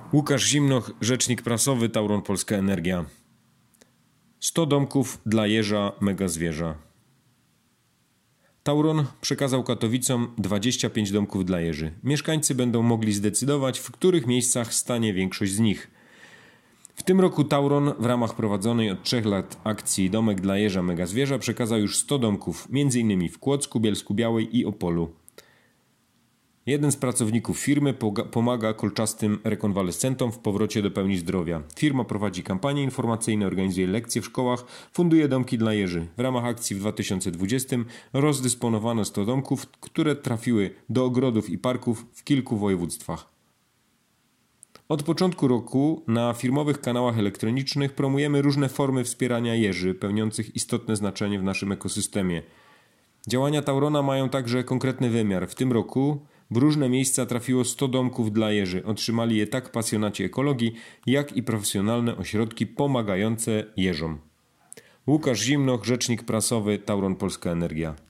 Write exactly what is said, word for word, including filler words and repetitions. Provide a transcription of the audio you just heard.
Łukasz Zimnoch, rzecznik prasowy Tauron Polska Energia. sto domków dla jeża mega zwierza. Tauron przekazał Katowicom dwadzieścia pięć domków dla jeży. Mieszkańcy będą mogli zdecydować, w których miejscach stanie większość z nich. W tym roku Tauron w ramach prowadzonej od trzech lat akcji Domek dla jeża mega zwierza przekazał już sto domków, między innymi w Kłodzku, Bielsku-Białej i Opolu. Jeden z pracowników firmy pomaga kolczastym rekonwalescentom w powrocie do pełni zdrowia. Firma prowadzi kampanie informacyjne, organizuje lekcje w szkołach, funduje domki dla jeży. W ramach akcji w dwa tysiące dwudziestym rozdysponowano sto domków, które trafiły do ogrodów i parków w kilku województwach. Od początku roku na firmowych kanałach elektronicznych promujemy różne formy wspierania jeży, pełniących istotne znaczenie w naszym ekosystemie. Działania Taurona mają także konkretny wymiar. W tym roku w różne miejsca trafiło sto domków dla jeży. Otrzymali je tak pasjonaci ekologii, jak i profesjonalne ośrodki pomagające jeżom. Łukasz Zimnoch, rzecznik prasowy Tauron Polska Energia.